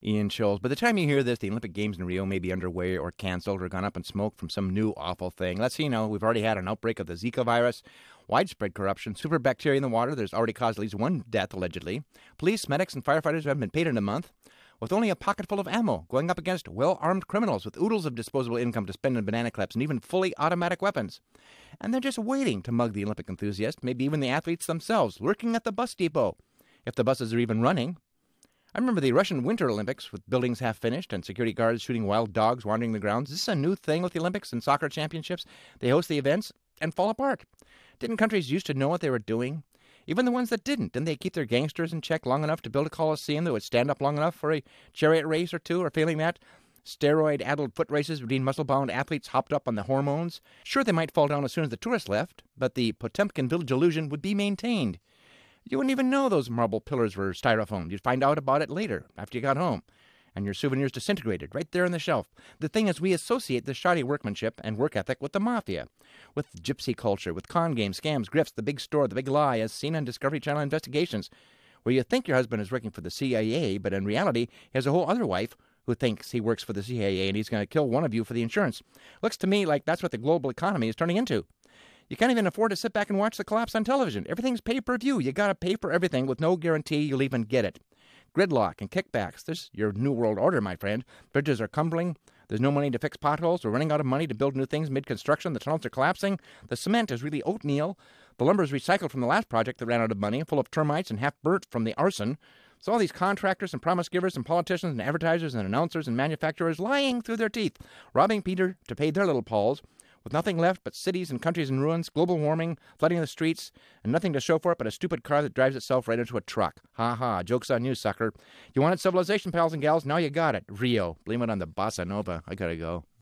Ian Scholes. By the time you hear this, the Olympic Games in Rio may be underway or canceled or gone up in smoke from some new awful thing. Let's see, we've already had an outbreak of the Zika virus, widespread corruption, super bacteria in the water. There's already caused at least one death, allegedly. Police, medics, and firefighters haven't been paid in a month, with only a pocket full of ammo, going up against well-armed criminals with oodles of disposable income to spend on banana clips and even fully automatic weapons. And they're just waiting to mug the Olympic enthusiasts, maybe even the athletes themselves, lurking at the bus depot, if the buses are even running. I remember the Russian Winter Olympics with buildings half finished and security guards shooting wild dogs wandering the grounds. Is this a new thing with the Olympics and soccer championships? They host the events and fall apart. Didn't countries used to know what they were doing? Even the ones that didn't they keep their gangsters in check long enough to build a coliseum that would stand up long enough for a chariot race or two? Or failing that, steroid-addled foot races between muscle-bound athletes hopped up on the hormones? Sure, they might fall down as soon as the tourists left, but the Potemkin village illusion would be maintained. You wouldn't even know those marble pillars were styrofoam. You'd find out about it later, after you got home. And your souvenirs disintegrated right there on the shelf. The thing is, we associate this shoddy workmanship and work ethic with the mafia, with gypsy culture, with con games, scams, grifts, the big store, the big lie, as seen on Discovery Channel investigations, where you think your husband is working for the CIA, but in reality, he has a whole other wife who thinks he works for the CIA and he's going to kill one of you for the insurance. Looks to me like that's what the global economy is turning into. You can't even afford to sit back and watch the collapse on television. Everything's pay-per-view. You got to pay for everything with no guarantee you'll even get it. Gridlock and kickbacks. This is your new world order, my friend. Bridges are crumbling. There's no money to fix potholes. We're running out of money to build new things mid-construction. The tunnels are collapsing. The cement is really oatmeal. The lumber is recycled from the last project that ran out of money, full of termites and half-burnt from the arson. So all these contractors and promise givers and politicians and advertisers and announcers and manufacturers lying through their teeth, robbing Peter to pay their little Pauls, with nothing left but cities and countries in ruins, global warming, flooding the streets, and nothing to show for it but a stupid car that drives itself right into a truck. Ha ha, joke's on you, sucker. You wanted civilization, pals and gals, now you got it. Rio, blame it on the bossa nova. I gotta go.